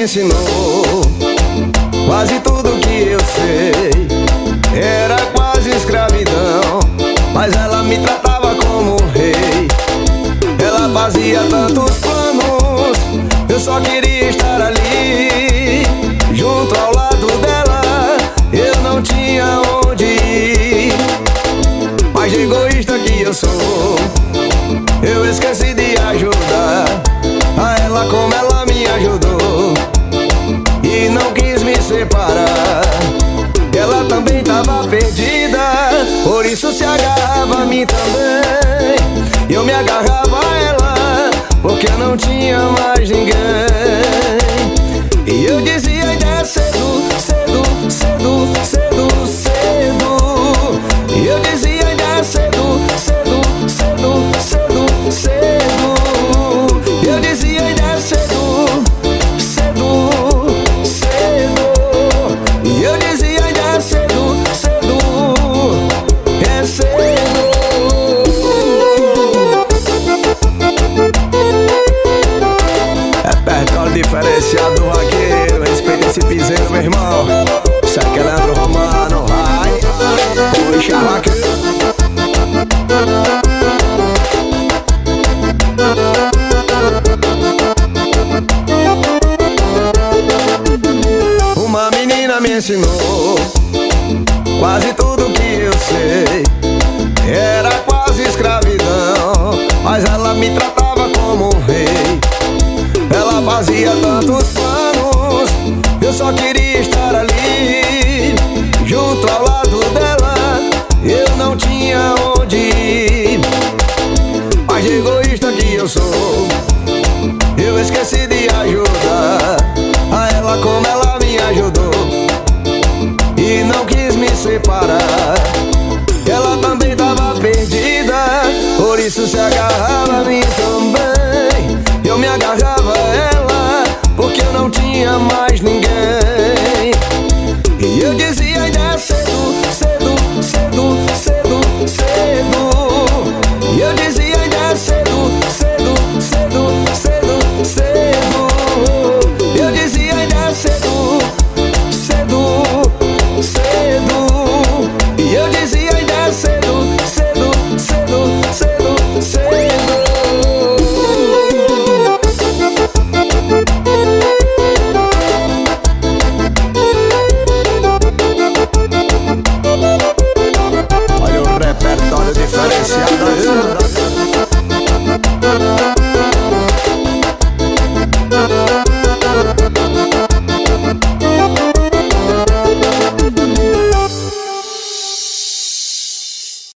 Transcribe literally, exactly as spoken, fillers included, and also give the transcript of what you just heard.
me ensinou quase tudo que eu sei. Era quase escravidão, mas ela me tratava como um rei. Ela fazia tantos planos, eu só queria estar ali, junto ao lado dela. Eu não tinha onde ir, mas de egoísta que eu sou, eu esqueci de ajudar a ela como ela me ajudou, e não quis me separar. Ela também tava perdida, por isso se agarrava a mim também. Eu me agarrava a ela, porque eu não tinha mais ninguém. E eu dizia ainda cedo, cedo, cedo, cedo, cedo. E eu dizia ainda cedo, cedo, cedo, cedo, cedo. E eu dizia ainda cedo, cedo, cedo. E eu dizia ainda cedo, cedo, é cedo. É petróleo diferenciado vaqueiro, respeita esse piseiro, meu irmão. Isso aqui é Leandro Romano, vai. Oi, chavaqueiro. Uma menina me ensinou quase tudo que eu sei. Era quase escravidão, mas ela me tratava como um rei. Ela fazia tantos planos, eu só queria estar ali, junto ao lado dela. Eu não tinha onde ir, mas de egoísta que eu sou, eu esqueci de ajudar a ela como ela me ajudou, e não quis me separar. Ela também tava perdida, por isso se agarrou